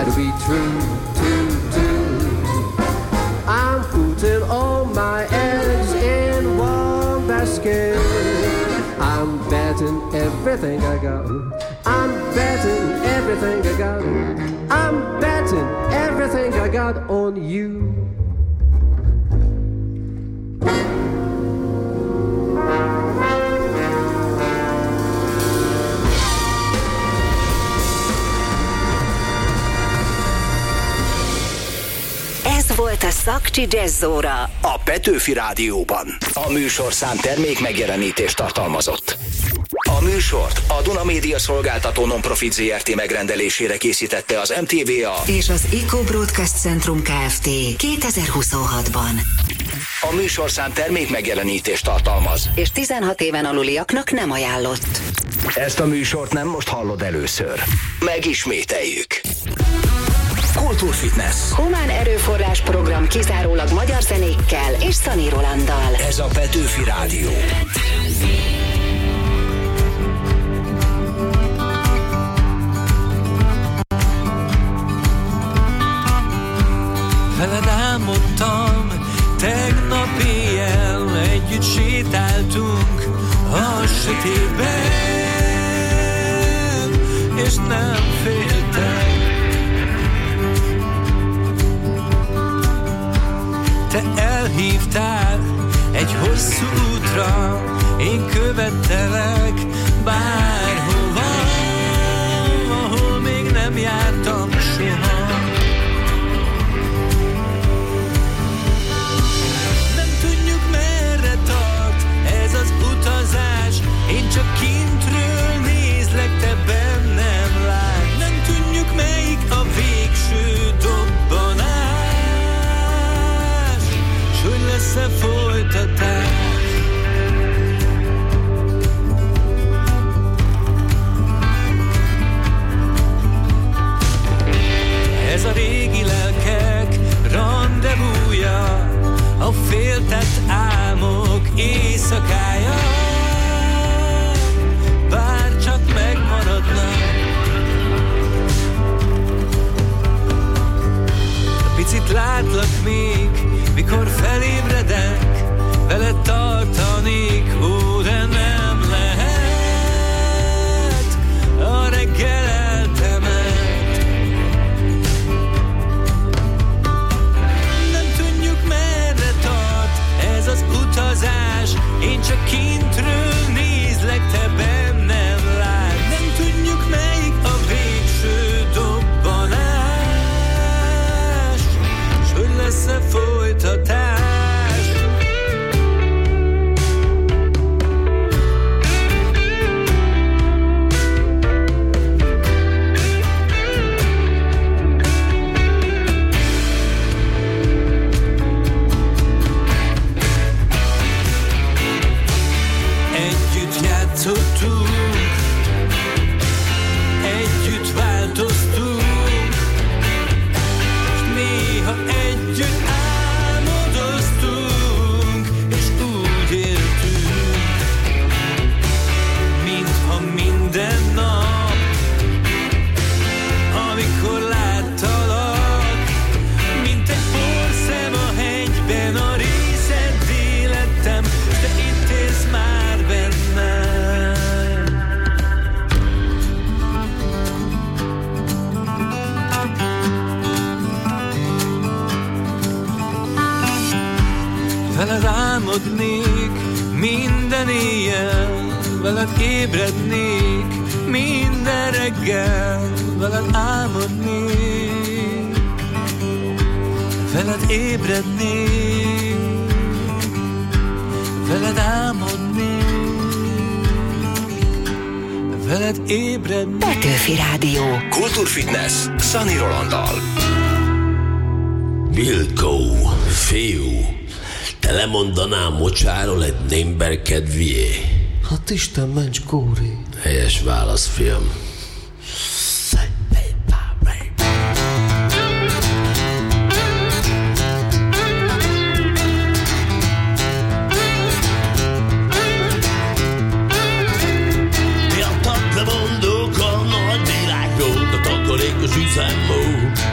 try to be true, I'm putting all my eggs in one basket. I'm betting everything I got. I'm betting everything I got. I'm betting everything I got on you. Ez volt a Szakcsi Jazz-óra a Petőfi Rádióban. A műsorszám termék megjelenítést tartalmazott. A műsort a Duna Média Szolgáltató Nonprofit Zrt. Megrendelésére készítette az MTVA és az Eco Broadcast Centrum Kft. 2026-ban. A műsorszám termék megjelenítést tartalmaz, és 16 éven aluliaknak nem ajánlott. Ezt a műsort nem most hallod először. Megismételjük. Kultúrfitness. Humán erőforrás program kizárólag magyar zenékkel és Szani Rolanddal. Ez a Petőfi Rádió. Veled álmodtam, tegnap éjjel együtt sétáltunk a sötétben, és nem féltem. Te elhívtál egy hosszú útra, én követtelek bárhova, ahol még nem jártam soha. Nem tudjuk merre tart ez az utazás, én csak kintről nézlek, te bennem látsz. Nem tudjuk melyik a végső dobbanás, hogy lesz-e folytatás. Ez a régi lelkek randevúja, a féltett álmok éjszakája, bár csak megmaradnak. Picit látlak még, mikor felébredek, veled tartanék, ó, de nem lehet, a reggel eltemet. Nem tudjuk merre tart ez az utazás, én csak kintről nézlek, te bennem látsz. Nem tudjuk melyik a végső dobbanás, s hogy lesz-e folytatás. Együtt játszottunk, együtt változtunk, s néha együtt álmodoztunk, és úgy éltünk, mintha minden nap, amikor láttalak, mint egy porszem a hegyben, a részed életem, s te itt élsz már bennem. Veled álmodnék minden éjjel, veled ébrednék minden reggel, veled álmodnék, veled ébrednék, veled álmodnék, veled ébrednék. Petőfi Rádió. Kultúrfitness Szani Rolanddal. Vilkó, fiú, te lemondanál mocsáról egy némber kedvié? Hát Isten ments, Kóri. Helyes válasz, fiam. Miattat lemondok a nagy világról, a takarékos üzemmód.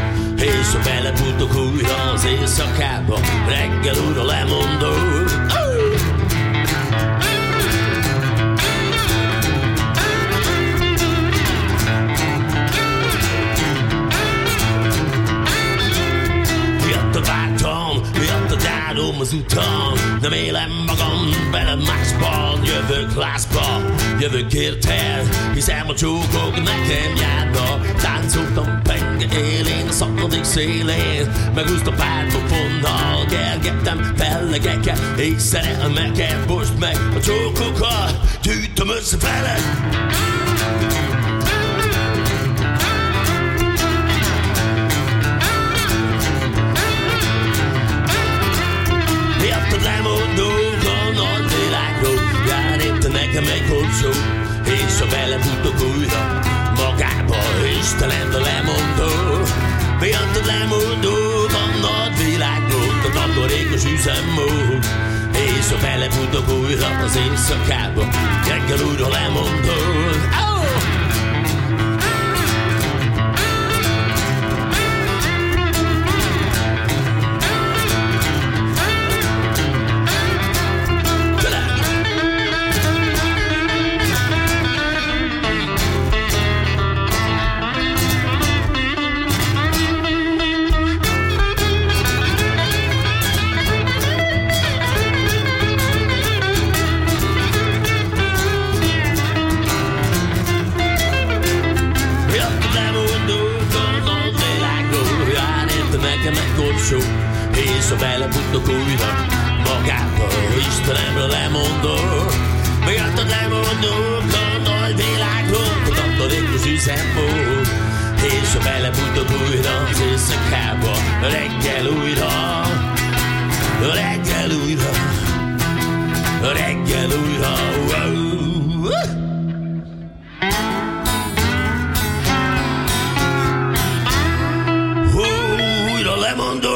ezután nem élem magam bele másban. Jövök lázba, jövök érted, hiszem a csókok nekem járna. Táncoltam penge élén, szakadik szélén, megúsztam pár pofonnal, kergettem fellegeket és szerelmeket. Most meg a csókokat gyűjtöm össze veled. Miattad lemondok a nagy világról, jár éppen nekem egy kocsó, és ha belefutok újra magába, Istenem, a lemondó. Miattad lemondok a nagy világról, a takarékos üzemmód, és ha belefutok újra az éjszakába, reggel újra lemondod. Oh! És ha belefutok újra magába, Istenemre lemondok. Miattad lemondok a nagy világról, a takarékos üzemmód, és ha belefutok újra az éjszakába, reggel újra, reggel újra, reggel újra. Újra lemondok.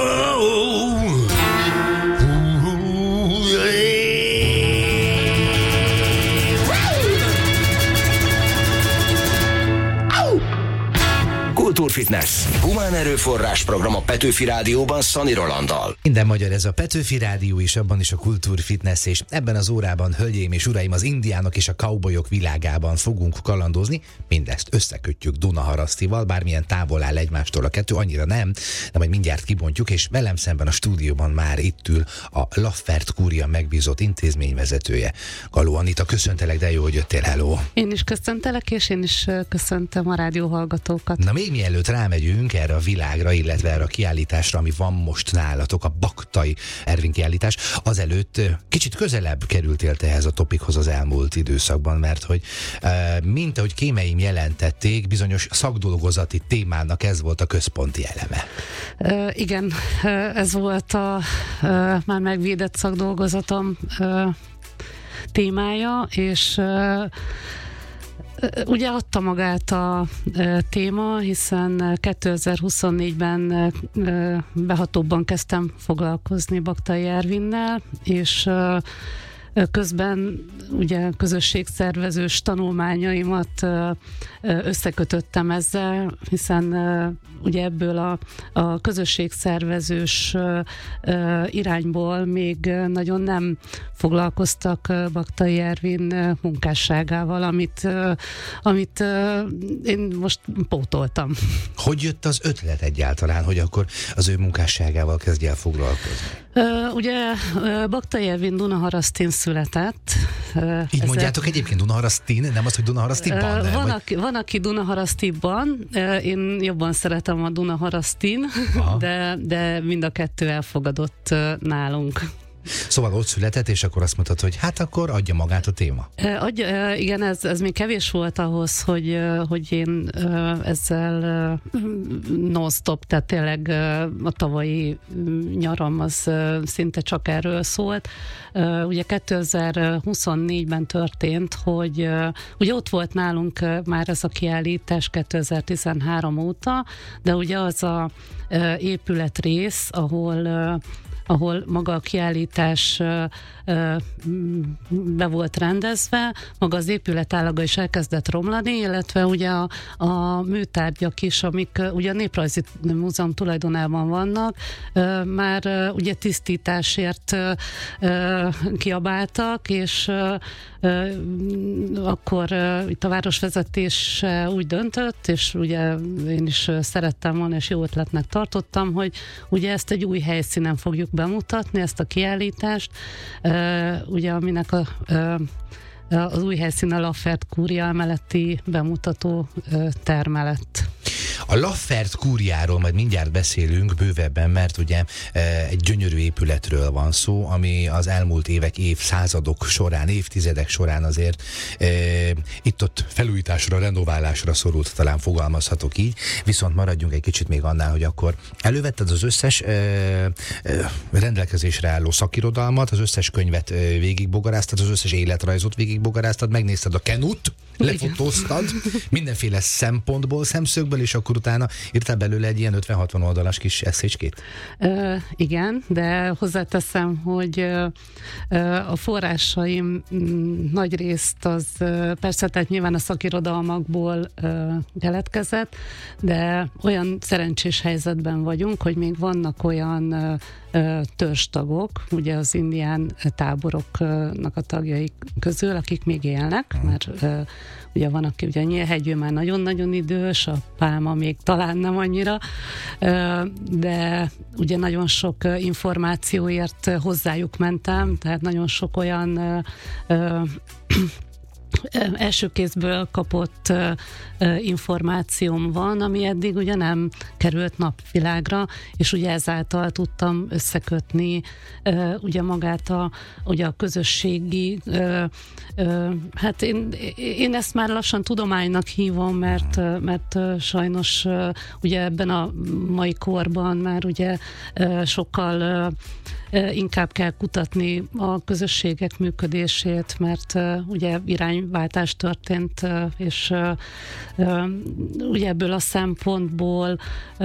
Kultúrfitness. Humán erőforrás program a Petőfi Rádióban Szani Rolanddal. Minden magyar, ez a Petőfi Rádió is, abban is a Kultúrfitness, és ebben az órában, hölgyeim és uraim, az indiánok és a cowboyok világában fogunk kalandozni. Mindezt összekötjük Dunaharasztival, bármilyen távol áll egymástól a kettő, annyira nem, de majd mindjárt kibontjuk, és velem szemben a stúdióban már itt ül a Laffert Kúria megbízott intézményvezetője. Galó Anita, köszöntelek, de jó, hogy jöttél, hello! Én is köszöntelek, és én is köszöntöm a rádióhallgatókat. Na, még mielőtt rámegyünk erre a világra, illetve erre a kiállításra, ami van most nálatok, a Baktai Ervin kiállítás, azelőtt kicsit közelebb kerültél te ehhez a topikhoz az elmúlt időszakban, mert hogy mint ahogy kémeim jelentették, bizonyos szakdolgozati témának ez volt a központi eleme. Igen, ez volt a már megvédett szakdolgozatom témája, és ugye adta magát a téma, hiszen 2024-ben behatóbban kezdtem foglalkozni Baktai Ervinnel, és közben ugye közösségszervezős tanulmányaimat összekötöttem ezzel, hiszen ugye ebből a közösségszervezős irányból még nagyon nem foglalkoztak Baktai Ervin munkásságával, amit én most pótoltam. Hogy jött az ötlet egyáltalán, hogy akkor az ő munkásságával kezdj el foglalkozni? Ugye Baktai Ervin Dunaharasztin született. Így mondjátok egyébként Dunaharasztin, nem az, hogy Dunaharasztiban? Van, aki Dunaharasztiban, én jobban szeretem a Dunaharasztin, de mind a kettő elfogadott nálunk. Szóval ott született, és akkor azt mondtad, hogy hát akkor adja magát a téma. Igen, ez még kevés volt ahhoz, hogy én ezzel non-stop, tehát tényleg a tavalyi nyaram az szinte csak erről szólt. Ugye 2024-ben történt, hogy ugye ott volt nálunk már ez a kiállítás 2013 óta, de ugye az a épületrész, ahol maga a kiállítás be volt rendezve, maga az épület állaga is elkezdett romlani, illetve ugye a műtárgyak is, amik ugye a Néprajzi Múzeum tulajdonában vannak, már ugye tisztításért kiabáltak, és akkor itt a városvezetés úgy döntött, és ugye én is szerettem volna, és jó ötletnek tartottam, hogy ugye ezt egy új helyszínen fogjuk bemutatni ezt a kiállítást, ugye aminek az új helyszín a Laffert Kúria melletti bemutató termelet. A Laffert Kúriáról majd mindjárt beszélünk bővebben, mert ugye egy gyönyörű épületről van szó, ami az elmúlt évek, évszázadok során, évtizedek során azért itt-ott felújításra, renoválásra szorult, talán fogalmazhatok így, viszont maradjunk egy kicsit még annál, hogy akkor elővetted az összes rendelkezésre álló szakirodalmat, az összes könyvet végigbogaráztad, az összes életrajzot végigbogaráztad, megnézted a Kenut, lefotóztad mindenféle szempontból, szemszögből, és akkor utána írtál belőle egy ilyen 50-60 oldalas kis eszécskét? Igen, de hozzáteszem, hogy a forrásaim nagy részt az persze, tehát nyilván a szakirodalmakból keletkezett, de olyan szerencsés helyzetben vagyunk, hogy még vannak olyan törzstagok, ugye az indián táboroknak a tagjai közül, akik még élnek, mert ugye van, aki ugye a Nyílhegyű már nagyon-nagyon idős, a Pálma még talán nem annyira, de ugye nagyon sok információért hozzájuk mentem, tehát nagyon sok olyan első kézből kapott információm van, ami eddig ugye nem került napvilágra, és ugye ezáltal tudtam összekötni ugye magát ugye a közösségi, hát én ezt már lassan tudománynak hívom, mert sajnos ugye ebben a mai korban már ugye sokkal inkább kell kutatni a közösségek működését, mert ugye irányváltás történt, és ugye ebből a szempontból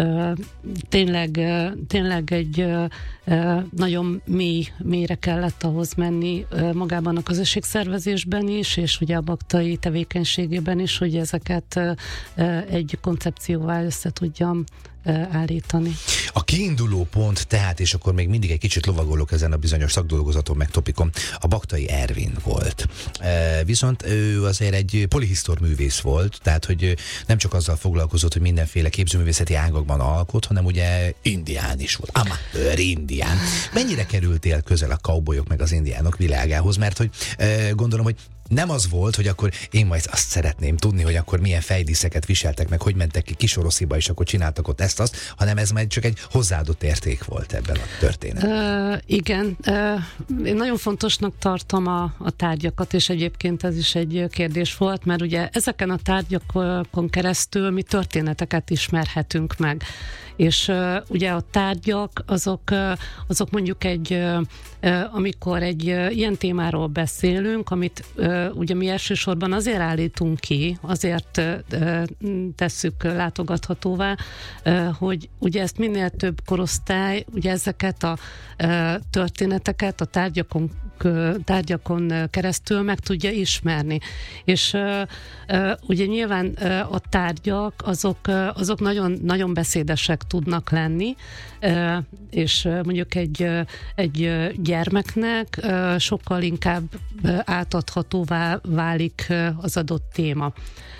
tényleg egy nagyon mélyre kellett ahhoz menni magában a közösségszervezésben is, és ugye a baktai tevékenységében is, hogy ezeket egy koncepcióval össze tudjam állítani. A kiinduló pont tehát, és akkor még mindig egy kicsit lovagolok ezen a bizonyos szakdolgozaton meg topikon, a Baktai Ervin volt. Viszont ő azért egy polihisztor művész volt, tehát hogy nem csak azzal foglalkozott, hogy mindenféle képzőművészeti ágakban alkot, hanem ugye indián is volt. Amatőr indián. Mennyire kerültél közel a cowboyok meg az indiánok világához? Mert hogy gondolom, hogy nem az volt, hogy akkor én majd azt szeretném tudni, hogy akkor milyen fejdíszeket viseltek meg, hogy mentek ki Kisorosziba, és akkor csináltak ott ezt-azt, hanem ez majd csak egy hozzáadott érték volt ebben a történetben. Igen. Én nagyon fontosnak tartom a tárgyakat, és egyébként ez is egy kérdés volt, mert ugye ezeken a tárgyakon keresztül mi történeteket ismerhetünk meg. És ugye a tárgyak, azok mondjuk amikor egy ilyen témáról beszélünk, amit ugye mi elsősorban azért állítunk ki, azért tesszük látogathatóvá, hogy ugye ezt minél több korosztály, ugye ezeket a történeteket a tárgyakon keresztül meg tudja ismerni. És ugye nyilván a tárgyak azok nagyon, nagyon beszédesek tudnak lenni, és mondjuk egy gyermeknek sokkal inkább átadhatóvá válik az adott téma.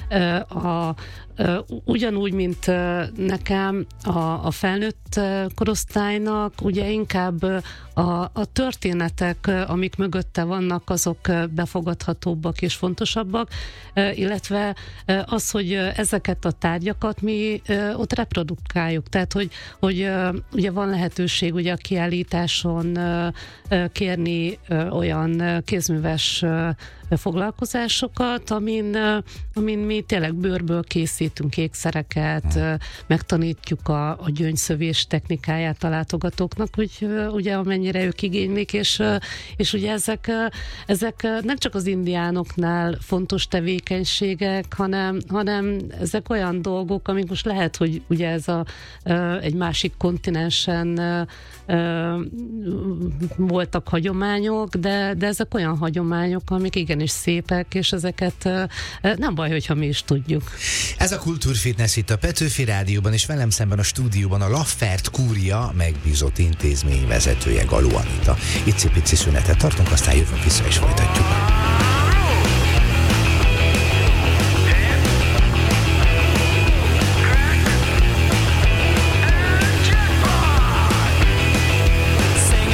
Ugyanúgy, mint nekem a felnőtt korosztálynak, ugye inkább a történetek, amik mögötte vannak, azok befogadhatóbbak és fontosabbak, illetve az, hogy ezeket a tárgyakat mi ott reprodukáljuk. Tehát, hogy ugye van lehetőség ugye a kiállításon kérni olyan kézműves foglalkozásokat, amin mi tényleg bőrből készítünk ékszereket, megtanítjuk a gyöngyszövés technikáját a látogatóknak, hogy ugye amennyire ők igénylik, és ugye ezek nem csak az indiánoknál fontos tevékenységek, hanem ezek olyan dolgok, amik most lehet, hogy ugye ez egy másik kontinensen voltak hagyományok, de ezek olyan hagyományok, amik igenis szépek, és ezeket nem baj, hogyha mi is tudjuk. Ez a Kultúrfitness itt a Petőfi Rádióban, és velem szemben a stúdióban a Laffert Kúria megbízott intézmény vezetője, Galó Anita. Icipici szünetet tartunk, aztán jövünk vissza és folytatjuk. Sing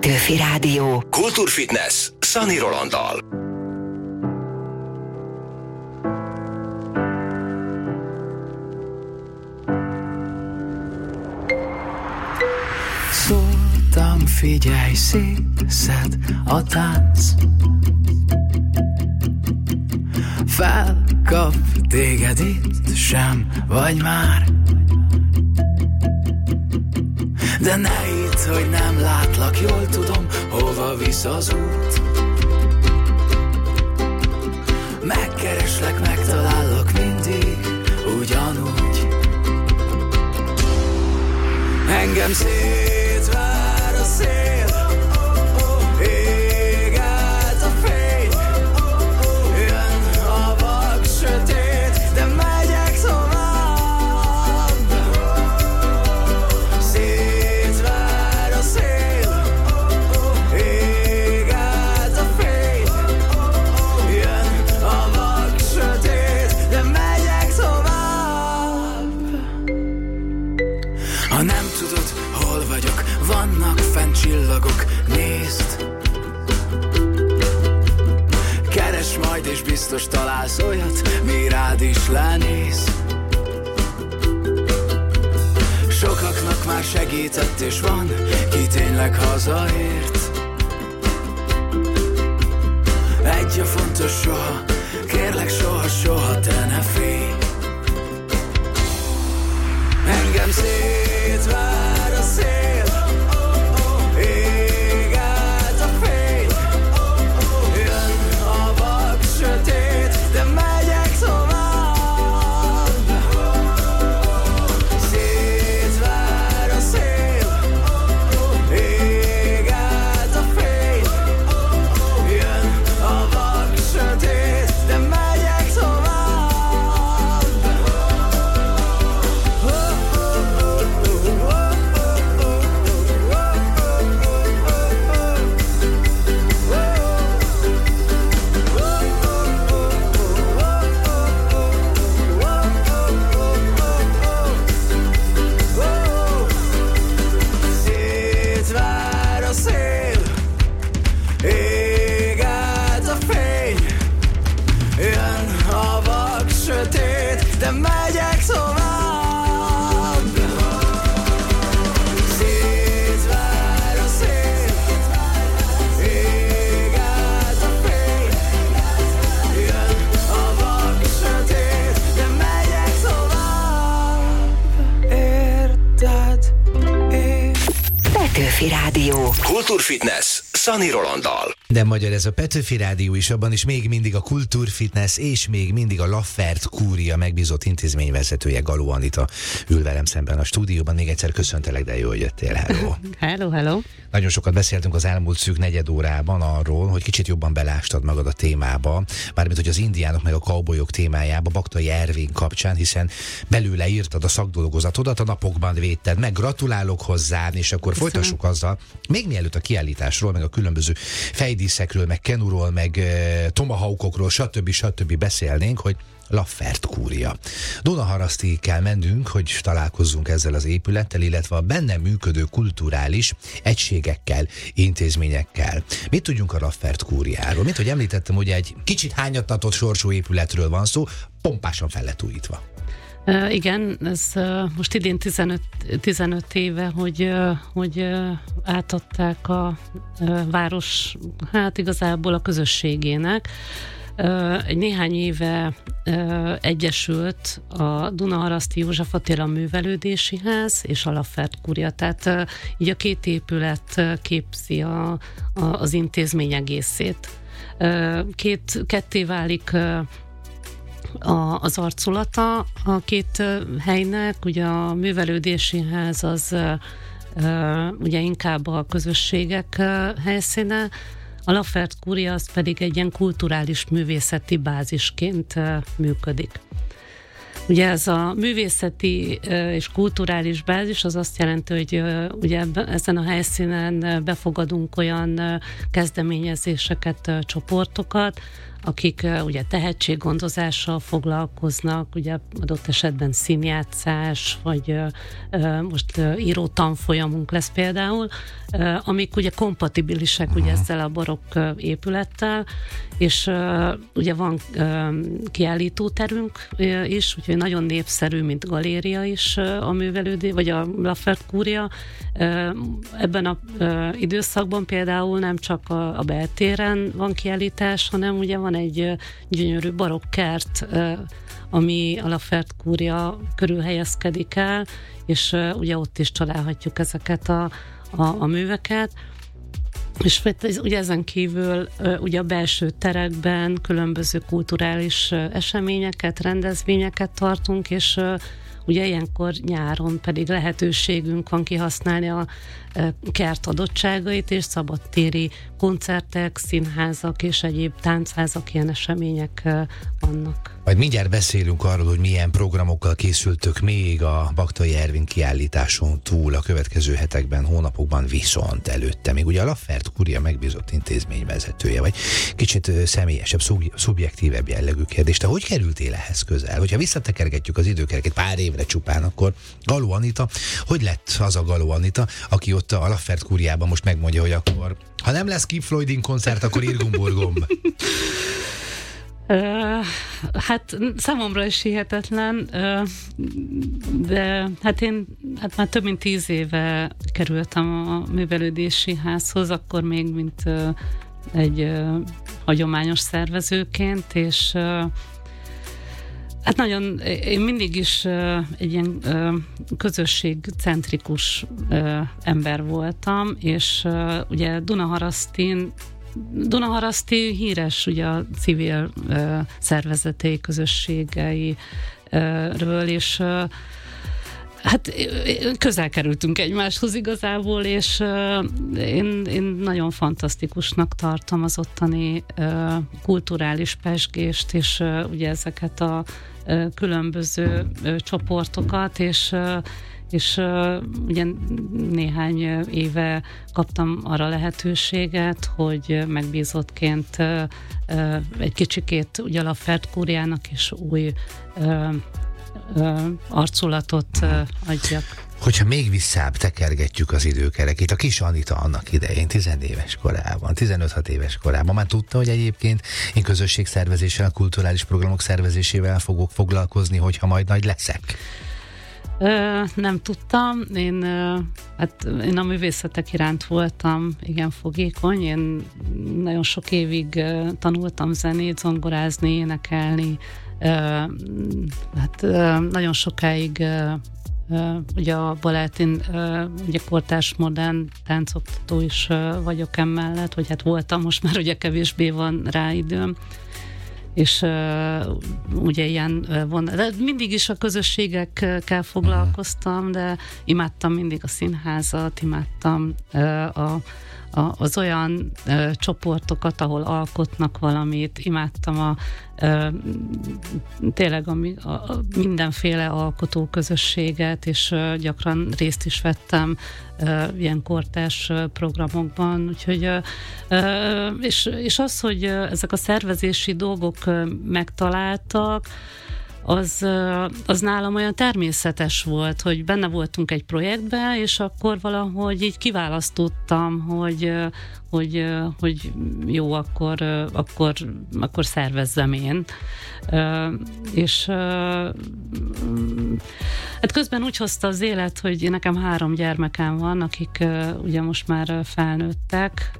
Petőfi Rádió. Kultúrfitness Szani Rolanddal. Szóltam, figyelj, szétszed a tánc, felkap téged, itt sem vagy már. De ne hidd, hogy nem látlak, jól tudom, hova visz az út. Megkereslek, megtalállak mindig, ugyanúgy. Engem szétvár a szél, ég át a fény, jön a vak sötét, de megyek tovább. Szétvár a szél, ég át a fény, jön a vak sötét, de megyek tovább. Ha nem tudod, hol vagyok, vannak fent csillagok, nézd. Keresd majd és biztos találsz olyat, mi rád is lenéz. Sokaknak már segített és van, ki tényleg hazaért. Egy a fontos soha, kérlek soha, soha te ne félj. Engem szétvár a szél, ég át a fény, jön a vak sötét, de megyek tovább. Szétvár a szél, ég át a fény, jön a vak sötét, de megyek tovább. Szétvár a szél, ég át a fény, jön a vak sötét, de megyek tovább. Szétvár a szél, ég át a fény, jön a vak sötét, de megyek tovább. Érted? Petőfi Rádió. Kultúrfitness Szani Rolanddal. De magyar ez a Petőfi Rádió is, abban is még mindig a Kultúrfitness és még mindig a Laffert Kúria megbízott intézményvezetője, Galó Anita ül velem szemben a stúdióban. Még egyszer köszöntelek, de jó, hogy jöttél. Hello. Hello, hello. Nagyon sokat beszéltünk az elmúlt szűk negyed órában arról, hogy kicsit jobban belástad magad a témába, mármint hogy az indiánok meg a kaubolyok témájába, Baktai Ervin kapcsán, hiszen belőle írtad a szakdolgozatodat, a napokban védted meg. Gratulálok hozzá, és akkor folytassuk azzal, még mielőtt a kiállításról, meg a különböző fejdíszekről, meg kenuról, meg tomahawkokról, stb. Beszélnénk, hogy Laffert Kúria. Dunaharasztig kell mennünk, hogy találkozzunk ezzel az épülettel, illetve a benne működő kulturális egységekkel, intézményekkel. Mit tudjunk a Laffert Kúriáról? Mint hogy említettem, ugye egy kicsit hányattatott sorsú épületről van szó, pompásan fel lett újítva. Igen, ez most idén 15 éve, hogy átadták a város, hát igazából a közösségének. Egy néhány éve egyesült a Dunaharaszti József Attila Művelődési Ház és a Laffert Kúria, tehát így a két épület képzi az intézmény egészét. Ketté válik az arculata a két helynek, ugye a Művelődési Ház az ugye inkább a közösségek helyszíne, a Laffert Kúria az pedig egy ilyen kulturális művészeti bázisként működik. Ugye ez a művészeti és kulturális bázis az azt jelenti, hogy ugye ezen a helyszínen befogadunk olyan kezdeményezéseket, csoportokat, akik ugye tehetséggondozással foglalkoznak, ugye adott esetben színjátszás, vagy most író tanfolyamunk lesz például, amik ugye kompatibilisek ugye ezzel a barokk épülettel, és ugye van kiállítóterünk is, úgyhogy nagyon népszerű, mint galéria is a művelődés, vagy a Lafert Kúria. Ebben az időszakban például nem csak a beltéren van kiállítás, hanem ugye van egy gyönyörű barokk kert, ami a Lafert Kúria körül helyezkedik el, és ugye ott is találhatjuk ezeket a műveket. És ugye ezen kívül ugye a belső terekben különböző kulturális eseményeket, rendezvényeket tartunk, és ugye ilyenkor nyáron pedig lehetőségünk van kihasználni a kert adottságait, és szabadtéri koncertek, színházak és egyéb táncházak, ilyen események vannak. Majd mindjárt beszélünk arról, hogy milyen programokkal készültök még a Baktai Ervin kiállításon túl a következő hetekben, hónapokban, viszont előtte még ugye a Lafert Kúria megbízott intézményvezetője, vagy kicsit személyesebb, szubjektívebb jellegű kérdés. Te hogy kerültél ehhez közel? Hogyha visszatekergetjük az időkereket pár évre csupán, akkor Galó Anita, hogy lett az a Galó Anita, aki ott a Lafert Kúriában most megmondja, hogy akkor ha nem lesz Keep Floydin koncert, akkor Irgum-Burgum. Hát számomra is hihetetlen, de hát én már több mint 10 éve kerültem a művelődési házhoz, akkor még mint egy hagyományos szervezőként, és hát nagyon, én mindig is egy ilyen közösségcentrikus ember voltam, és ugye Dunaharaszti híres ugye a civil szervezetei, közösségeiről, és hát közel kerültünk egymáshoz igazából, és én nagyon fantasztikusnak tartom az ottani kulturális pezsgést, és ugye ezeket a különböző csoportokat, és ugye néhány éve kaptam arra lehetőséget, hogy megbízottként egy kicsikét ugye a Lafert Kúriának is új arculatot adjak. Hogyha még visszább tekergetjük az időkerekét, a kis Anita annak idején, 10 éves korában, 15-6 éves korában már tudta, hogy egyébként én közösségszervezéssel, a kulturális programok szervezésével fogok foglalkozni, hogyha majd nagy leszek? Nem tudtam. Én a művészetek iránt voltam igen fogékony. Én nagyon sok évig tanultam zenét, zongorázni, énekelni. Hát nagyon sokáig ugye a balettin, ugye kortárs modern táncoktató is vagyok emellett, vagy hát voltam, most már ugye kevésbé van rá időm. És ugye ilyen de mindig is a közösségekkel foglalkoztam, de imádtam mindig a színházat, imádtam az olyan csoportokat, ahol alkotnak valamit, imádtam tényleg mindenféle alkotó közösséget, és gyakran részt is vettem ilyen kortárs programokban, úgyhogy és az, hogy ezek a szervezési dolgok megtaláltak, az nálam olyan természetes volt, hogy benne voltunk egy projektben, és akkor valahogy így kiválasztottam, hogy jó, akkor szervezzem én. És hát közben úgy hozta az élet, hogy nekem 3 gyermekem van, akik ugye most már felnőttek,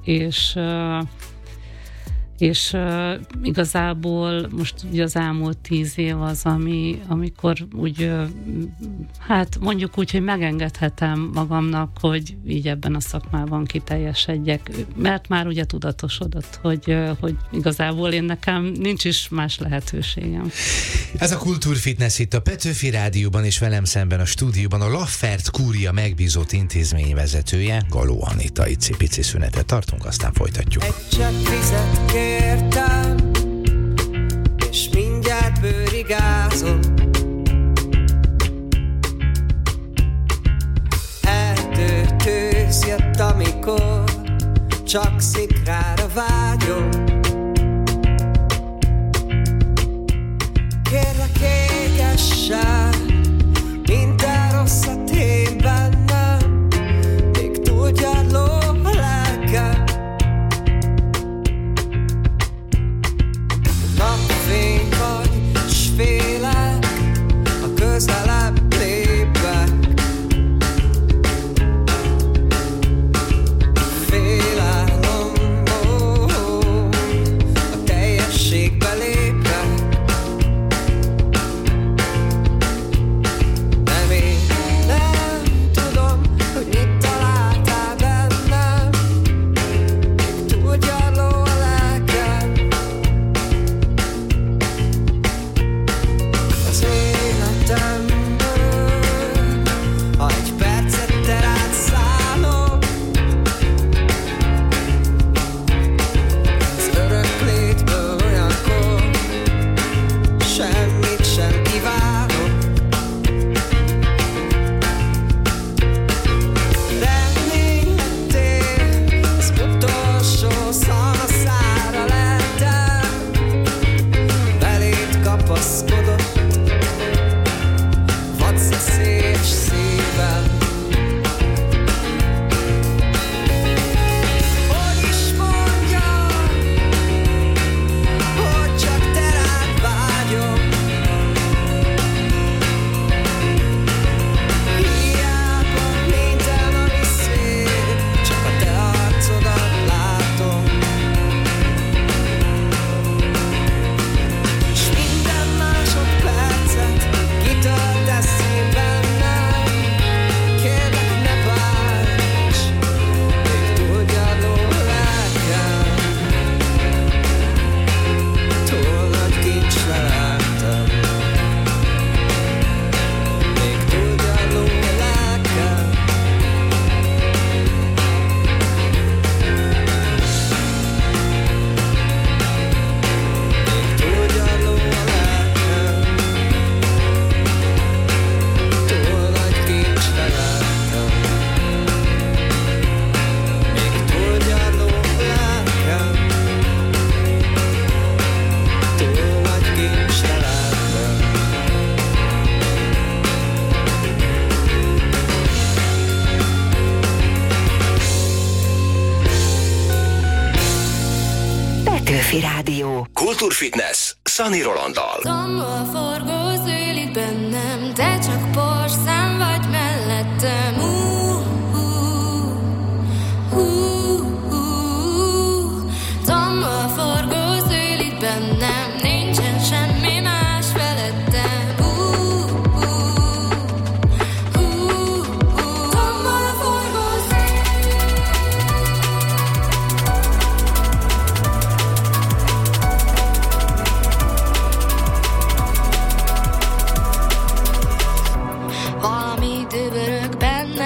és igazából most ugye az elmúlt 10 év az, amikor úgy, hát mondjuk úgy, hogy megengedhetem magamnak, hogy így ebben a szakmában kiteljesedjek, mert már ugye tudatosodott, hogy igazából nekem nincs is más lehetőségem. Ez a Kultúrfitness itt a Petőfi Rádióban, és velem szemben a stúdióban a Lafert Kúria megbízott intézményvezetője, Galó Anita. Pici szünetet tartunk, aztán folytatjuk. Egy csepp vizet kértem, és mindjárt bőrig ázom. Erdőtőz jött, amikor csak szikrára vágyom. lássál, minden rosszat én bennem, még túlgyarló a lelkem. Napfény vagy, s félek, a közelebb lépek. Félelom, a teljességbe lépek. Nem én nem tudom, hogy mit találtál bennem, még túlgyarló a lelkem. Az életemből, ha egy percet te rád szállok, az öröklétből olyankor semmit sem kívánok. Reményedtél, az utolsó szanaszára lettem, beléd kapaszkodott vadszeszélyes szívem. Hogy is mondjam, hogy csak te rád vágyom. Hiába minden, ami szép, csak a te arcodat látom. S minden másodpercet kitöltesz én bennem. Kérlek, ne bánts, még túlgyarló a lelkem. Túl nagy kincs lelektem, még túlgyarló a lelkem. Még túlgyarló a lelkem, túl nagy kincs lelektem, még túlgyarló a lelkem, túl nagy kincs lelektem. Petőfi Rádió. Kultúrfitness Sunny Rolanddal. Tombol forgó zűlik bennem, te csak porszám vagy mellettem. Tombol forgó zűlik bennem, nincsen semmi más felettem. Tombol forgó valami dübörög bennem.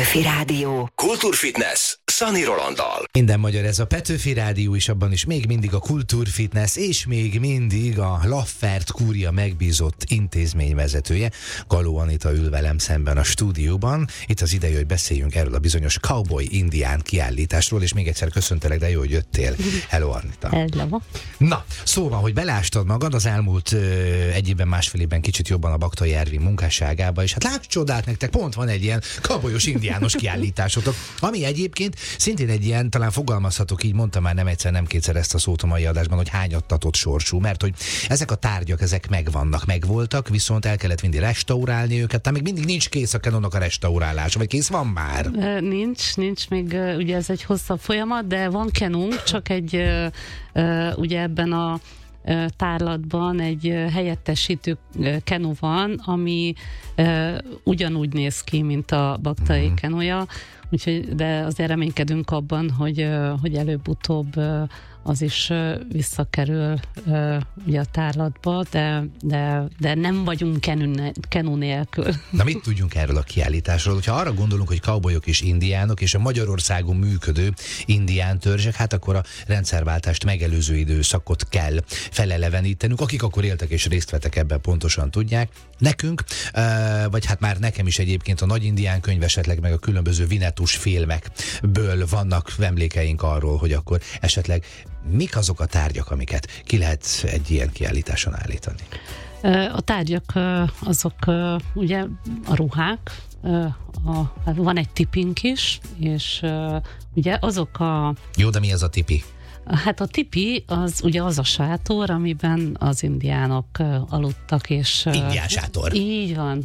Petőfi Rádió. Kultúrfitness Szani Rolanddal. Minden magyar, ez a Petőfi Rádió is, abban is még mindig a Kultúrfitness, és még mindig a Laffert Kúria megbízott intézményvezetője, Galó Anita ül velem szemben a stúdióban. Itt az ideje, hogy beszéljünk erről a bizonyos cowboy indián kiállításról, és még egyszer köszöntelek, de jó, hogy jöttél. Hello, Anita. Hello. Na, szóval, hogy belástad magad az elmúlt egy évben, másfél évben kicsit jobban a Baktai Ervin munkásságába, és hát láss csodát, nektek pont van egy ilyen cowboyos indiános kiállításotok, ami egyébként szintén egy ilyen, talán fogalmazhatok így, mondtam már nem egyszer, nem kétszer ezt a szót a mai adásban, hogy hányattatott sorsú, mert hogy ezek a tárgyak, ezek megvannak, megvoltak, viszont el kellett mindig restaurálni őket, tehát még mindig nincs kész a Canonnak a restaurálása, vagy kész van már? Nincs még, ugye ez egy hosszabb folyamat, de van Canunk, csak egy ugye ebben a tárlatban egy helyettesítő kenu van, ami ugyanúgy néz ki, mint a Baktai kenúja, úgyhogy, de azért reménykedünk abban, hogy előbb-utóbb az is visszakerül ugye a tárlatba, de nem vagyunk kenu nélkül. Na, mit tudjunk erről a kiállításról? Hogyha arra gondolunk, hogy cowboyok és indiánok, és a Magyarországon működő indián törzsek, hát akkor a rendszerváltást megelőző időszakot kell felelevenítenünk. Akik akkor éltek és részt vettek ebben, pontosan tudják. Nekünk, vagy hát már nekem is egyébként a Nagy Indián könyv, esetleg meg a különböző Vinetus filmekből vannak emlékeink arról, hogy akkor esetleg mik azok a tárgyak, amiket ki lehet egy ilyen kiállításon állítani? A tárgyak azok ugye a ruhák, van egy tipink is, és ugye azok a... Jó, de mi ez a tipi? Hát a tipi az ugye az a sátor, amiben az indiánok aludtak, és... Indián sátor. Így van.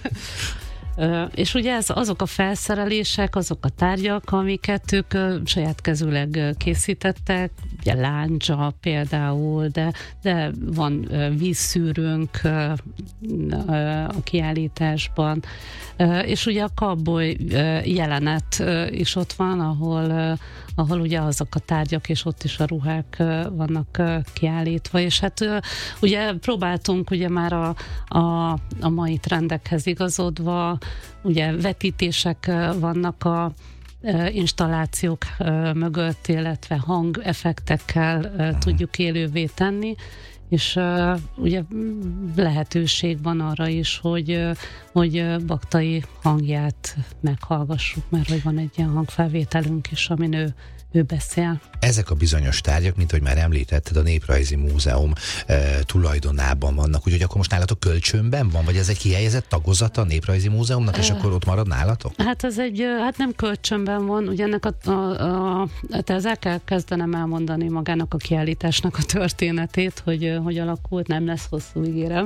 És ugye azok a felszerelések, azok a tárgyak, amiket ők saját kezüleg készítettek, ugye láncsa például, de van vízszűrőnk a kiállításban, és ugye a cowboy jelenet is ott van, ahol ugye azok a tárgyak, és ott is a ruhák vannak kiállítva, és hát ugye próbáltunk ugye már a mai trendekhez igazodva, ugye vetítések vannak a installációk mögött, illetve hangeffektekkel tudjuk élővé tenni, és ugye lehetőség van arra is, hogy Baktai hangját meghallgassuk, mert hogy van egy ilyen hangfelvételünk is, amin ő beszél. Ezek a bizonyos tárgyak, mint hogy már említetted, a Néprajzi Múzeum tulajdonában vannak, úgyhogy akkor most nálatok kölcsönben van, vagy ez egy kihelyezett tagozata a Néprajzi Múzeumnak, és akkor ott marad nálatok? Hát ez hát nem kölcsönben van, ugye ennek tehát el kell kezdenem elmondani magának a kiállításnak a történetét, hogy alakult, nem lesz hosszú, ígérem.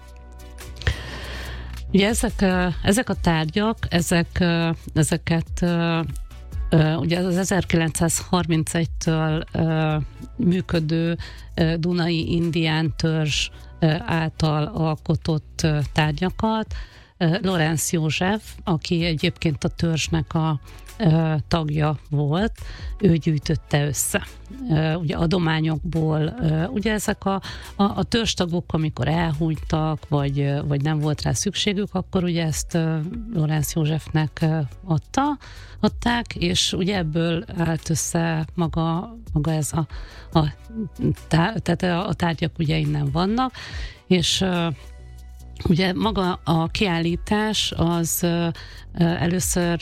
Ugye ezek a tárgyak, ezeket ugye az 1931-től működő Dunai indián törzs által alkotott tárgyakat Lorenz József, aki egyébként a törzsnek a tagja volt, ő gyűjtötte össze. Ugye adományokból, ugye ezek a törzstagok, amikor elhunytak, vagy nem volt rá szükségük, akkor ugye ezt Lorenz Józsefnek adták, és ugye ebből állt össze maga ez tehát a tárgyak ugye innen vannak, és ugye maga a kiállítás az először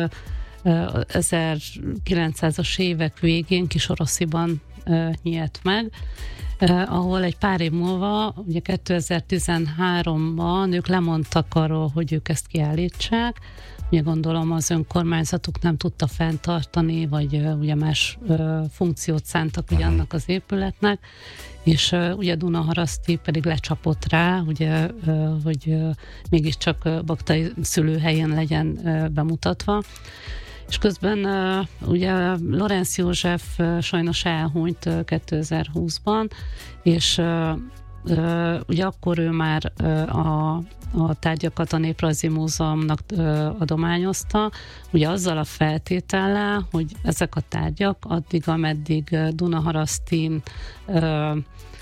1900-as évek végén Kisorosziban nyílt meg, ahol egy pár év múlva, ugye 2013-ban ők lemondtak arról, hogy ők ezt kiállítsák. Ugye gondolom az önkormányzatuk nem tudta fenntartani, vagy ugye más funkciót szántak ugye annak az épületnek, és ugye Dunaharaszti pedig lecsapott rá, ugye, hogy mégiscsak Baktai szülőhelyén legyen bemutatva. És közben ugye Lorenz József sajnos elhunyt 2020-ban, és ugye akkor ő már a tárgyakat a Néprajzi Múzeumnak adományozta, ugye azzal a feltétellel, hogy ezek a tárgyak addig, ameddig Dunaharasztin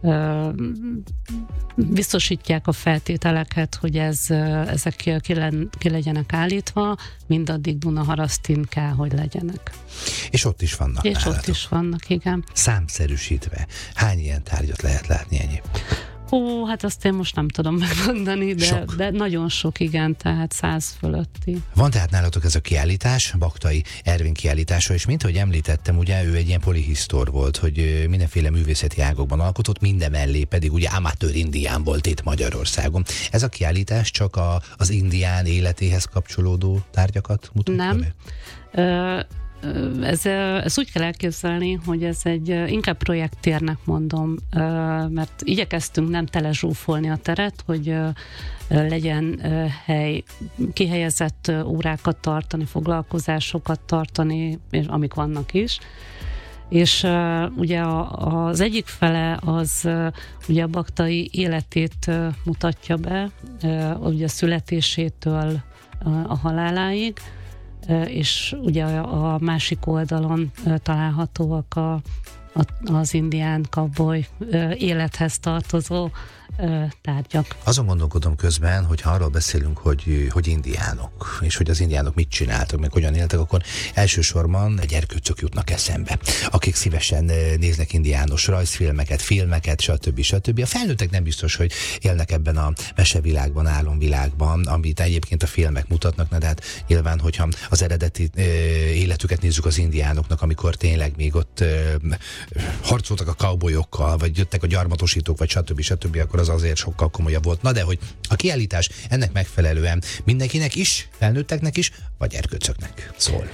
biztosítják a feltételeket, hogy ezek ki legyenek állítva, mindaddig Dunaharasztin kell, hogy legyenek. És ott is vannak És nálatok. ott is vannak, igen. Számszerűsítve, hány ilyen tárgyat lehet látni ennyi? Ó, hát azt én most nem tudom megmondani, de nagyon sok, igen, tehát 100 fölötti. Van tehát nálatok ez a kiállítás, Baktai Ervin kiállítása, és mint hogy említettem, ugye ő egy ilyen polihisztor volt, hogy mindenféle művészeti ágokban alkotott, minden mellé pedig ugye amatőr indián volt itt Magyarországon. Ez a kiállítás csak az indián életéhez kapcsolódó tárgyakat mutatja Nem. be? Ez úgy kell elképzelni, hogy ez egy inkább projekttérnek mondom, mert igyekeztünk nem telezsúfolni a teret, hogy legyen hely, kihelyezett órákat tartani, foglalkozásokat tartani, amik vannak is. És ugye az egyik fele az ugye a Baktai életét mutatja be, ugye a születésétől a haláláig, és ugye a másik oldalon találhatóak az indián cowboy élethez tartozó tárgyak. Azon gondolkodom közben, hogy ha arról beszélünk, hogy indiánok, és hogy az indiánok mit csináltak, meg hogyan éltek, akkor elsősorban gyerkőcök jutnak eszembe, akik szívesen néznek indiános rajzfilmeket, filmeket, stb. A felnőttek nem biztos, hogy élnek ebben a mesevilágban, álomvilágban, amit egyébként a filmek mutatnak, de hát nyilván, hogyha az eredeti életüket nézzük az indiánoknak, amikor tényleg még ott harcoltak a cowboyokkal, vagy jöttek a gyarmatosítók, vagy stb., akkor az azért sokkal komolyabb volt. Na de, hogy a kiállítás ennek megfelelően mindenkinek is, felnőtteknek is, vagy gyerkőcöknek szól?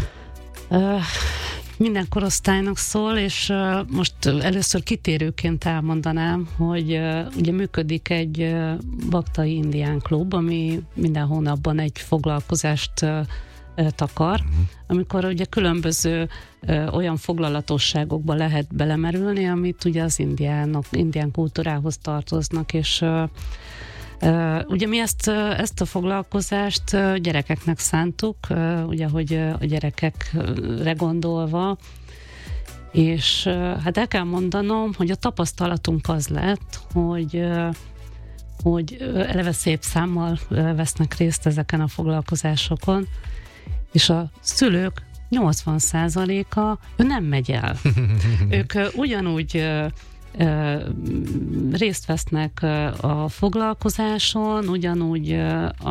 Minden korosztálynak szól, és most először kitérőként elmondanám, hogy ugye működik egy Baktai Indián Klub, ami minden hónapban egy foglalkozást takar, amikor ugye különböző olyan foglalatosságokba lehet belemerülni, amit ugye az indián kultúrához tartoznak, és ugye mi ezt a foglalkozást gyerekeknek szántuk, ugye, hogy a gyerekekre gondolva, és hát el kell mondanom, hogy a tapasztalatunk az lett, hogy eleve szép számmal vesznek részt ezeken a foglalkozásokon, és a szülők 80%-a ő nem megy el. Ők ugyanúgy részt vesznek a foglalkozáson, ugyanúgy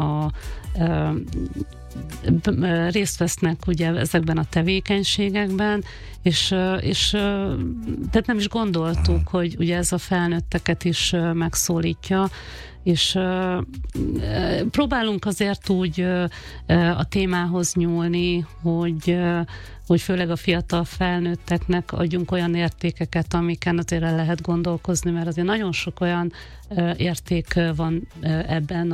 részt vesznek ugye ezekben a tevékenységekben, és tehát nem is gondoltuk, hogy ugye ez a felnőtteket is megszólítja, és próbálunk azért úgy a témához nyúlni, hogy főleg a fiatal felnőtteknek adjunk olyan értékeket, amiken azért el lehet gondolkozni, mert azért nagyon sok olyan érték van ebben,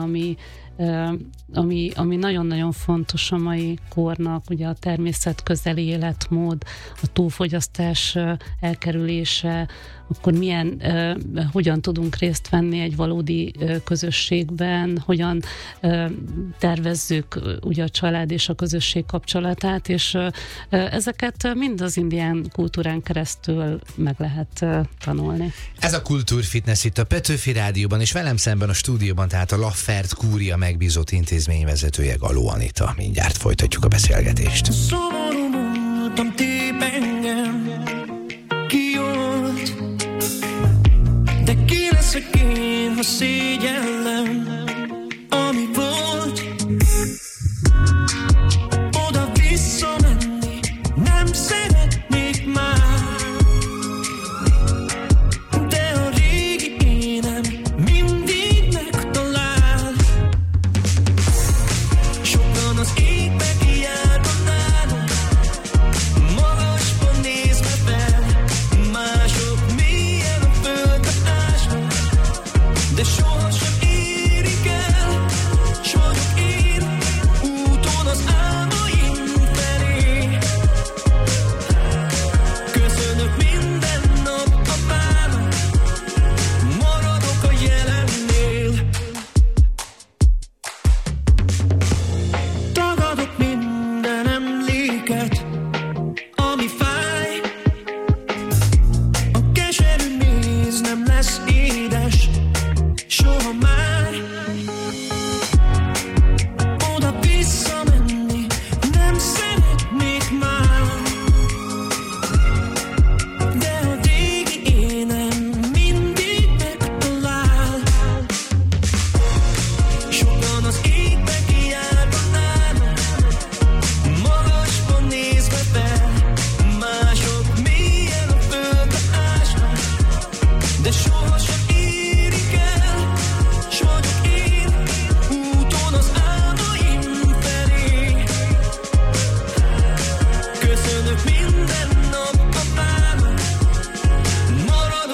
ami nagyon-nagyon fontos a mai kornak, ugye a természetközeli életmód, a túlfogyasztás elkerülése, akkor hogyan tudunk részt venni egy valódi közösségben, hogyan tervezzük ugye a család és a közösség kapcsolatát, és ezeket mind az indián kultúrán keresztül meg lehet tanulni. Ez a Kultúrfitness itt a Petőfi Rádióban, és velem szemben a stúdióban, tehát a Laffert Kúria megbízott intézményvezetője, Galó Anita. Mindjárt folytatjuk a beszélgetést. Szomorú múltam tép engem, kijólt, de ki leszek én, ha szégyellem, ami volt. Oda visszamenni nem szeretnék már, de a régi énem mindig megtalál. Sokan az égbe kijárnak nálunk, magasban nézve fel, mások mélyen a földbe ásnak, de sohasem éri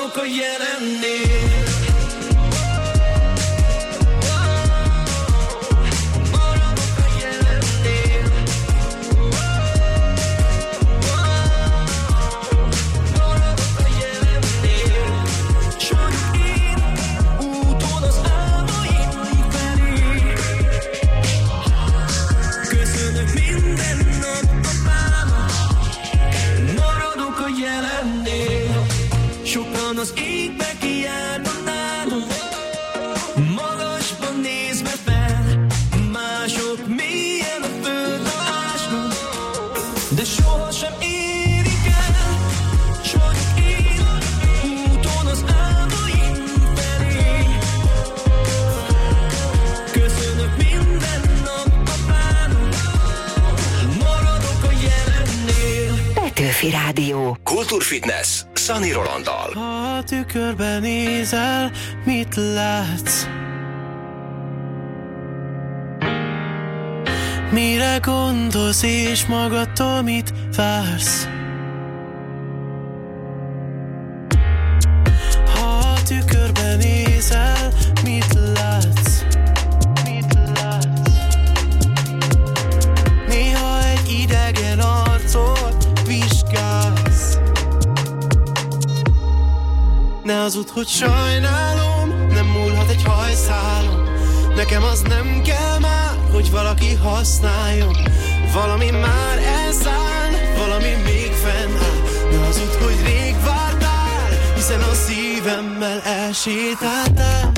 maradok a jelennél. Az égbe kijárva nálunk, magasban nézve fel, mások mélyen a földre ásnak, de sohasem érik el. S vagyok én úton az álmaim felé. Köszönök minden nap apának, maradok a jelennél. Petőfi Rádió. Kultúrfitness Szani Rolanddal. Ha a tükörben nézel, mit látsz? Mire gondolsz és magadtól mit vársz? Ha a tükörben nézel, mit látsz? Mit látsz? Néha egy idegen arcot vizsgálsz. Ne hazud, hogy sajnálom, nem múlhat egy hajszálon. Nekem az nem kell már, hogy valaki használjon. Valami már elszáll, valami még fennáll. Ne hazud, hogy rég vártál, hiszen a szívemmel elsétáltál.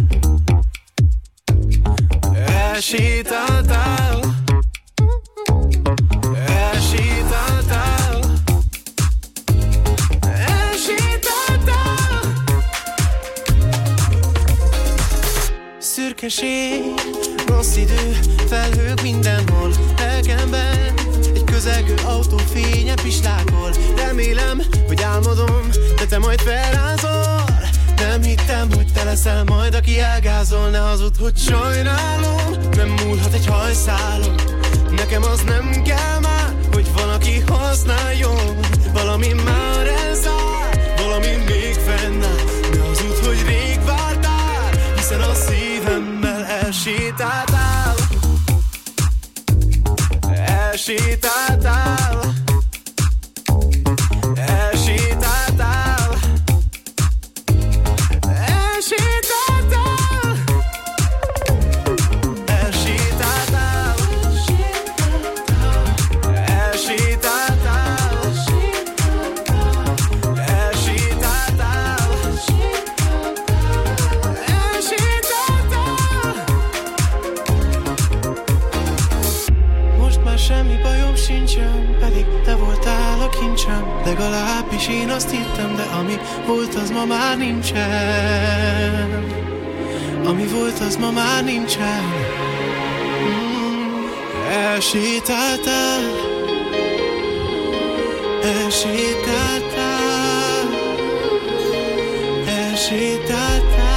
Elsétáltál. Elsétáltál. Szürkeség, rossz idő, felhők mindenhol, lelkemben egy közelgő autó fénye pislákol. Remélem, hogy álmodom, de te majd felrázol. Nem hittem, hogy te leszel majd, aki elgázol. Ne hazud, hogy sajnálom, nem múlhat egy hajszálon. Nekem az nem kell már, hogy valaki használjon. Valami már elszáll, valami még fennáll. Ne hazud, hogy rég vártál, hiszen a szívemmel elsétáltál. Elsétáltál. Elsétáltál. Elsétáltál. Elsétáltál. Elsétáltál. Most már semmi bajom sincsen, pedig te voltál a kincsem. Legalábbis én azt hittem, de ami volt, az ma már nincsen. Ami volt, az ma már nincsen. Elsétáltál. Elsétáltál. Elsétáltál.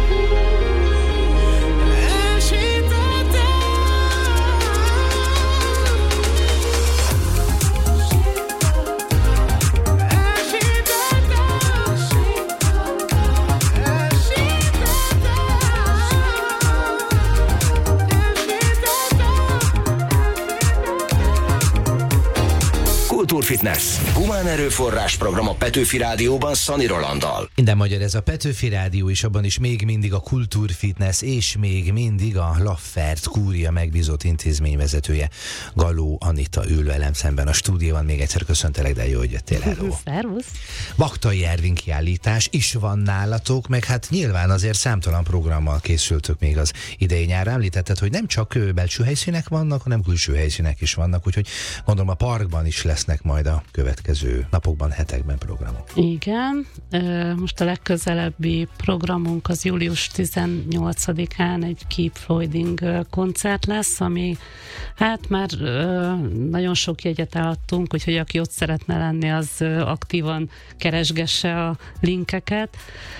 Kultúrfitness. Humán erőforrás program a Petőfi Rádióban Szani Rolanddal. Minden magyar ez a Petőfi Rádió, és abban is még mindig a Kultúrfitness, és még mindig a Laffert Kúria megbízott intézményvezetője, Galló Anita ül velem szemben a stúdióban. Még egyszer köszöntelek, de jó, hogy jöttél. Hello. Szervusz. Baktai Ervin kiállítás is van nálatok, meg hát nyilván azért számtalan programmal készültök még az idei nyárra. Említetted, hogy nem csak belső helyszínek vannak, hanem külső helyszínek is vannak, úgyhogy gondolom a parkban is lesznek majd a következő napokban, hetekben programok. Igen, most a legközelebbi programunk az július 18-án egy Keep Floyding koncert lesz, ami hát már nagyon sok jegyet eladtunk, úgyhogy aki ott szeretne lenni, az aktívan keresgesse a linkeket.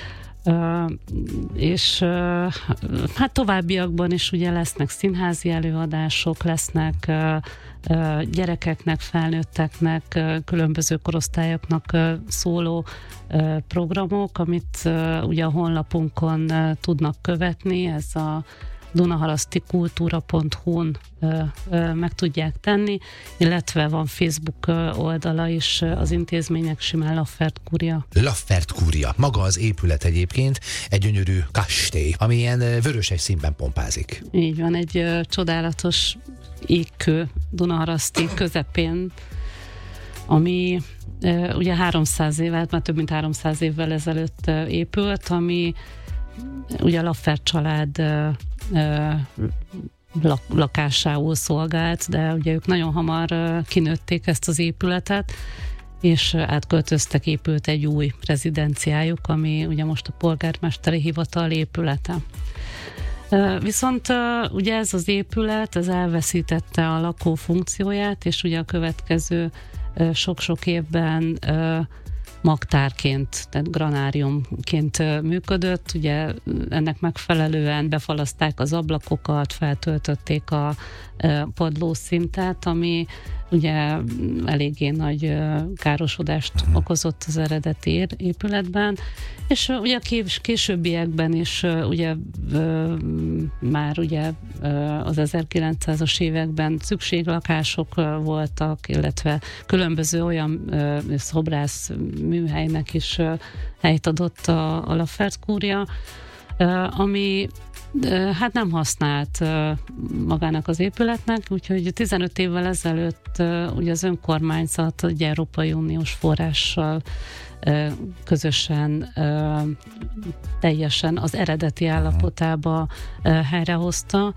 És hát továbbiakban is ugye lesznek színházi előadások, lesznek gyerekeknek, felnőtteknek, különböző korosztályoknak szóló programok, amit ugye a honlapunkon tudnak követni, ez a dunaharasztikultúra.hu-n meg tudják tenni, illetve van Facebook oldala is az intézmények, simán Laffert Kuria. Laffert Kuria. Maga az épület egyébként egy gyönyörű kastély, ami ilyen vöröses színben pompázik. Így van, egy csodálatos égkő Dunaharaszti közepén, ami ugye 300 évet, már több mint 300 évvel ezelőtt épült, ami ugye a Laffert család lakásául szolgált, de ugye ők nagyon hamar kinőtték ezt az épületet, és átköltöztek, épült egy új rezidenciájuk, ami ugye most a polgármesteri hivatal épülete. Viszont ugye ez az épület, ez elveszítette a lakó funkcióját, és ugye a következő sok-sok évben magtárként, tehát granáriumként működött. Ugye ennek megfelelően befalazták az ablakokat, feltöltötték a padlószintet, ami ugye eléggé nagy károsodást okozott az eredeti épületben, és ugye későbbiekben is ugye már ugye az 1900-as években szükséglakások voltak, illetve különböző olyan szobrász műhelynek is helyt adott a Laffert Kuria, ami hát nem használt magának az épületnek, úgyhogy 15 évvel ezelőtt ugye az önkormányzat egy Európai Uniós forrással közösen teljesen az eredeti állapotába helyrehozta,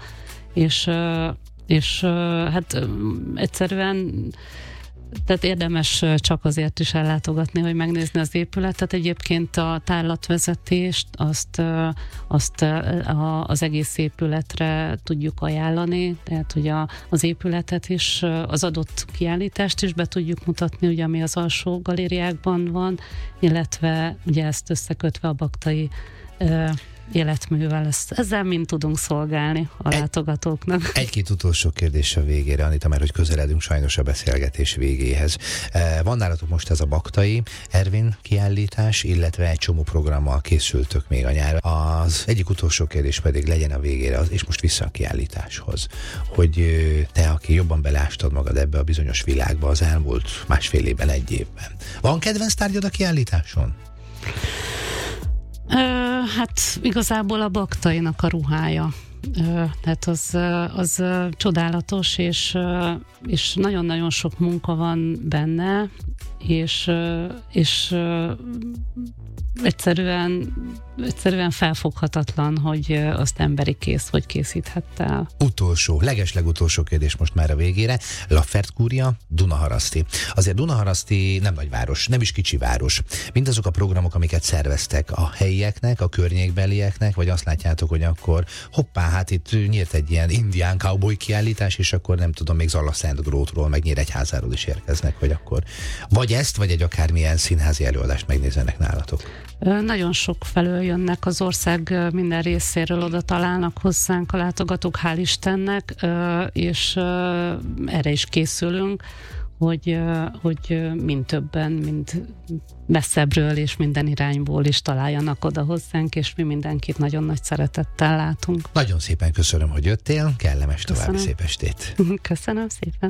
és hát egyszerűen tehát érdemes csak azért is ellátogatni, hogy megnézni az épületet. Egyébként a tárlatvezetést azt az egész épületre tudjuk ajánlani, tehát hogy az épületet is, az adott kiállítást is be tudjuk mutatni, ugye, ami az alsó galériákban van, illetve ugye ezt összekötve a baktai életművel. Ezzel mind tudunk szolgálni a látogatóknak. Egy-két utolsó kérdés a végére, Anita, mert hogy közeledünk sajnos a beszélgetés végéhez. Van nálatok most ez a baktai Ervin kiállítás, illetve egy csomó programmal készültök még a nyáron. Az egyik utolsó kérdés pedig legyen a végére, és most vissza a kiállításhoz, hogy te, aki jobban belástad magad ebbe a bizonyos világba az elmúlt másfél évben, egy évben. Van kedvenc tárgyad a kiállításon? Hát igazából a baktainak a ruhája. Tehát az csodálatos, és nagyon-nagyon sok munka van benne, és egyszerűen felfoghatatlan, hogy azt emberi kész hogy készíthette el. Legeslegutolsó kérdés most már a végére. Laffert Kuria, Dunaharaszti. Azért Dunaharaszti nem nagyváros, nem is kicsi város. Mindazok a programok, amiket szerveztek a helyieknek, a környékbelieknek, vagy azt látjátok, hogy akkor hoppá, hát itt nyílt egy ilyen indián cowboy kiállítás, és akkor nem tudom, még Zala Szent Grótról, meg Nyíregyházáról is érkeznek, vagy akkor vagy ezt, vagy egy akármilyen színházi előadást megnézzenek nálatok. Nagyon sok felől jönnek az ország minden részéről, oda találnak hozzánk a látogatók, hál' Istennek, és erre is készülünk, hogy mind többen, mind messzebbről és minden irányból is találjanak oda hozzánk, és mi mindenkit nagyon nagy szeretettel látunk. Nagyon szépen köszönöm, hogy jöttél, kellemes további szép estét. Köszönöm szépen.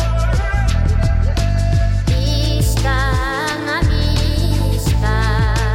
Isten, nem Isten.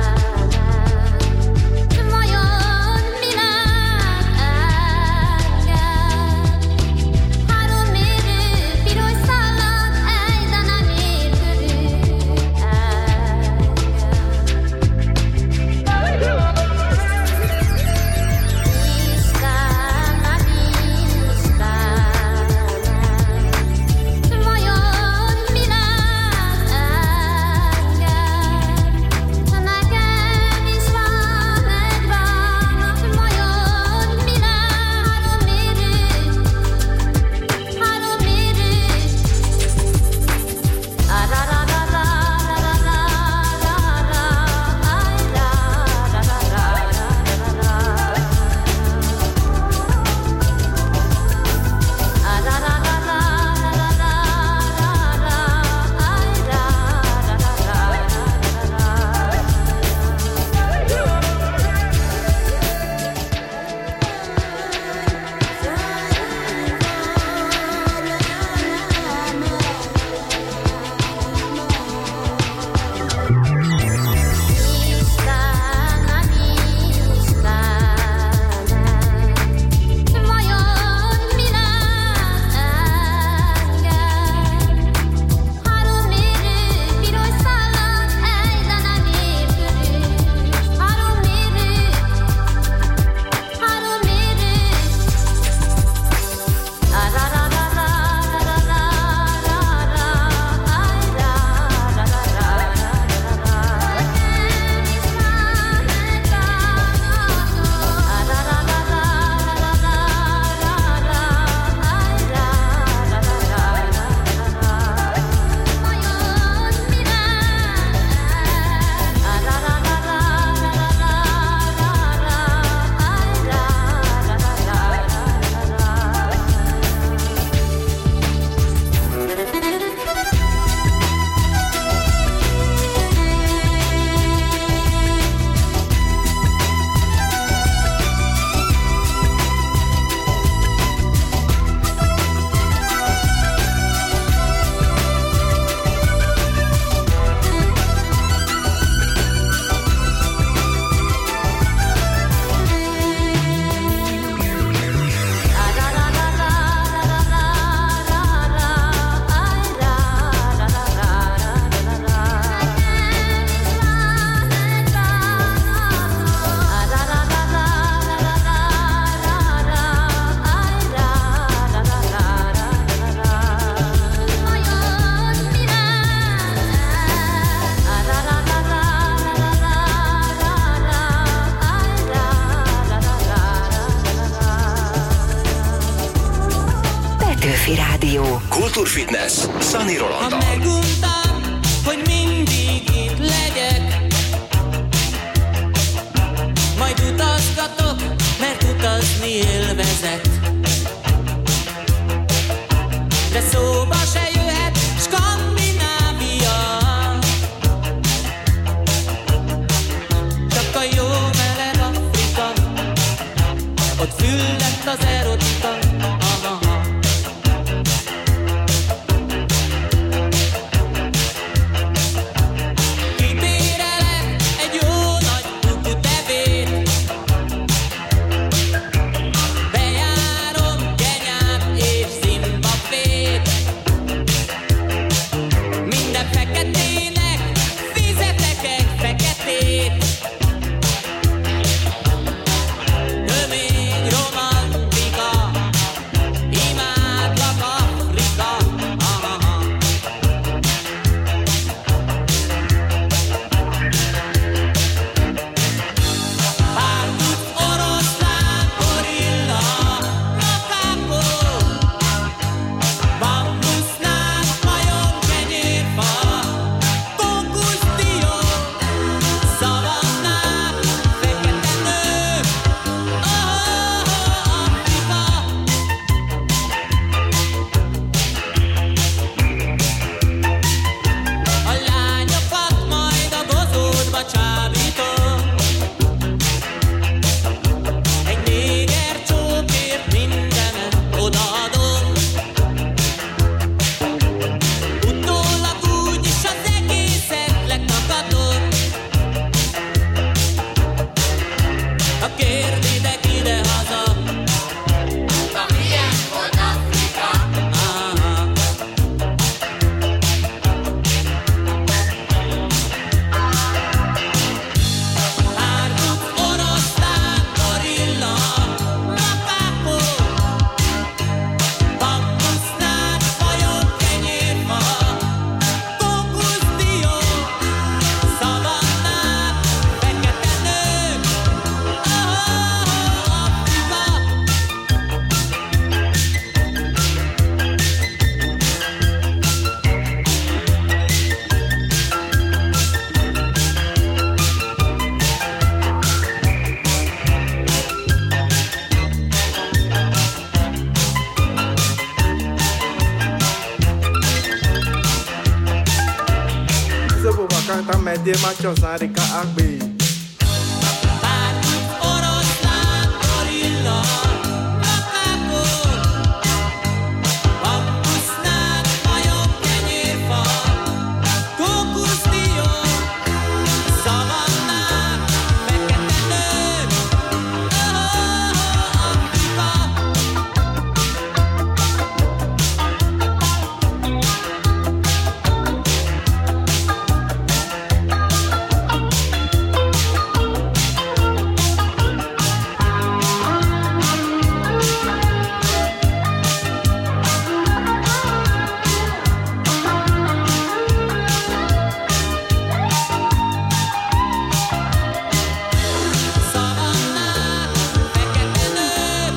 Rádió. Kultúrfitness Sunny Ha Rolanddal. meguntam, hogy mindig itt legyek, majd utazgatok, mert utazni élvezet. De szóba se jöhet Skandinávia, csak a jó meleg Afrika, ott füllett az erotika. Kibérelek egy jó nagy kukutevét, bejárom Kenyát és Zimbabvét. Minden feketének fizetek egy feketét, de még romantika, imádlak Afrika. Párduc oroszlán, gorilla, makákó, bambusznák, majom, kenyérfa, kókuszdió, szavannák, fekete nők, Afrika. A lányokat majd a gozódba csábítom, egy néger csókért mindenet odaadom. Utólag úgyis az egészet lekakadom. Ha kérditek ide-haza, milyen volt Afrika? Párduc oroszlán, gorilla, makákó, bambusznák, majom, kenyérfa, kókuszdió, szavannák, fekete nők, Afrika. Párduc oroszlán, gorilla, makákó, bambusznák, majom, kenyérfa, kókuszdió, szavannák, fekete nők, Afrika. Szavannák, fekete nők,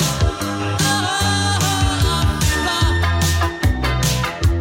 Afrika.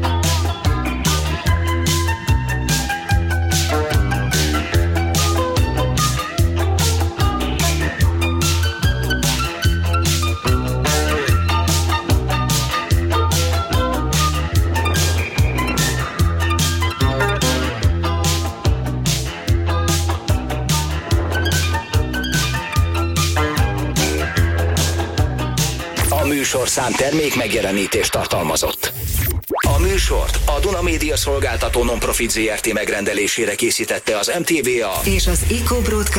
A műsorszám termék megjelenítést tartalmazott. A műsort a Duna Média Szolgáltató Non-Profit Zrt. Megrendelésére készítette az MTVA És az Eco Broadcast